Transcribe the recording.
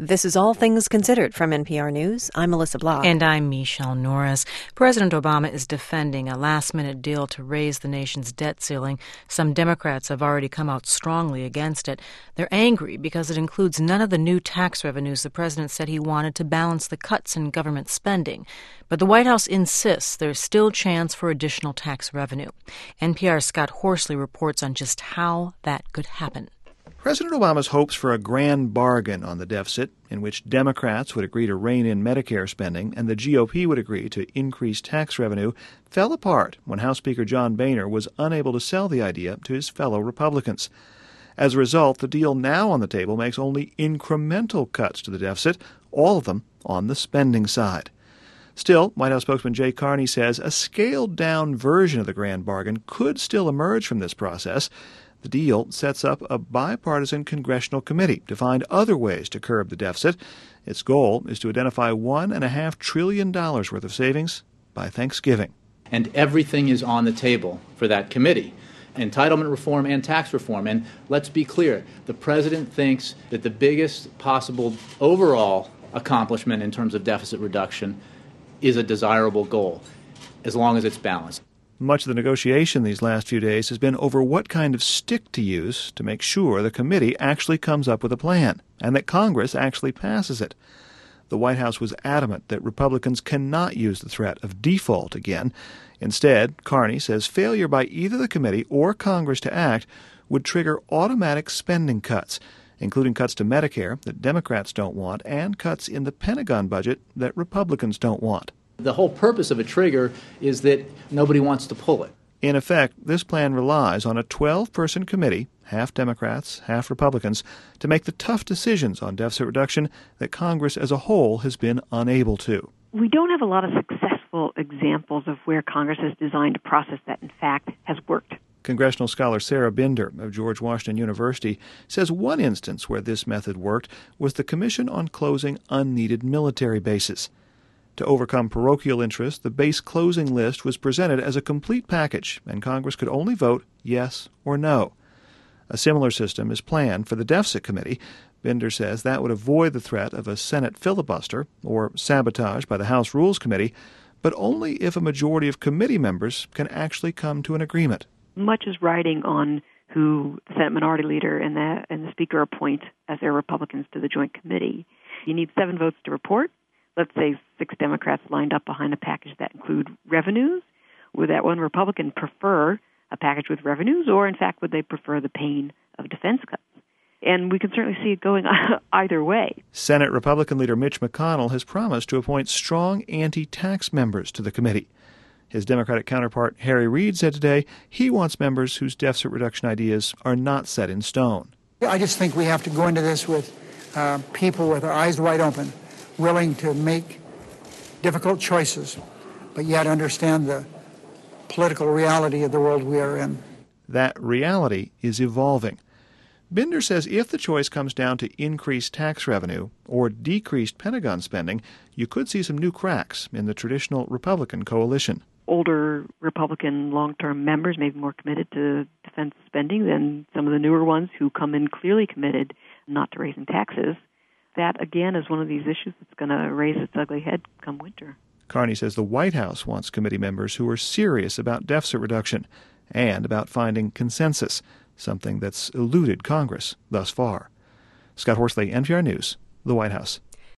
This is All Things Considered from NPR News. I'm Melissa Block. And I'm Michelle Norris. President Obama is defending a last-minute deal to raise the nation's debt ceiling. Some Democrats have already come out strongly against it. They're angry because it includes none of the new tax revenues the president said he wanted to balance the cuts in government spending. But the White House insists there's still chance for additional tax revenue. NPR's Scott Horsley reports on just how that could happen. President Obama's hopes for a grand bargain on the deficit, in which Democrats would agree to rein in Medicare spending and the GOP would agree to increase tax revenue, fell apart when House Speaker John Boehner was unable to sell the idea to his fellow Republicans. As a result, the deal now on the table makes only incremental cuts to the deficit, all of them on the spending side. Still, White House spokesman Jay Carney says a scaled-down version of the grand bargain could still emerge from this process. The deal sets up a bipartisan congressional committee to find other ways to curb the deficit. Its goal is to identify $1.5 trillion worth of savings by Thanksgiving. And everything is on the table for that committee. Entitlement reform and tax reform. And let's be clear, the president thinks that the biggest possible overall accomplishment in terms of deficit reduction is a desirable goal, as long as it's balanced. Much of the negotiation these last few days has been over what kind of stick to use to make sure the committee actually comes up with a plan and that Congress actually passes it. The White House was adamant that Republicans cannot use the threat of default again. Instead, Carney says failure by either the committee or Congress to act would trigger automatic spending cuts, including cuts to Medicare that Democrats don't want and cuts in the Pentagon budget that Republicans don't want. The whole purpose of a trigger is that nobody wants to pull it. In effect, this plan relies on a 12-person committee, half Democrats, half Republicans, to make the tough decisions on deficit reduction that Congress as a whole has been unable to. We don't have a lot of successful examples of where Congress has designed a process that, in fact, has worked. Congressional scholar Sarah Binder of George Washington University says one instance where this method worked was the Commission on Closing Unneeded Military Bases. To overcome parochial interest, the base closing list was presented as a complete package, and Congress could only vote yes or no. A similar system is planned for the Deficit Committee. Binder says that would avoid the threat of a Senate filibuster or sabotage by the House Rules Committee, but only if a majority of committee members can actually come to an agreement. Much is riding on who the Senate Minority Leader and the Speaker appoint as their Republicans to the Joint Committee. You need 7 votes to report. Let's say 6 Democrats lined up behind a package that include revenues. Would that one Republican prefer a package with revenues, or in fact would they prefer the pain of defense cuts? And we can certainly see it going either way. Senate Republican leader Mitch McConnell has promised to appoint strong anti-tax members to the committee. His Democratic counterpart Harry Reid said today he wants members whose deficit reduction ideas are not set in stone. I just think we have to go into this with people with their eyes wide open, willing to make difficult choices, but yet understand the political reality of the world we are in. That reality is evolving. Binder says if the choice comes down to increased tax revenue or decreased Pentagon spending, you could see some new cracks in the traditional Republican coalition. Older Republican long-term members may be more committed to defense spending than some of the newer ones who come in clearly committed not to raising taxes. That, again, is one of these issues that's going to raise its ugly head come winter. Carney says the White House wants committee members who are serious about deficit reduction and about finding consensus, something that's eluded Congress thus far. Scott Horsley, NPR News, the White House.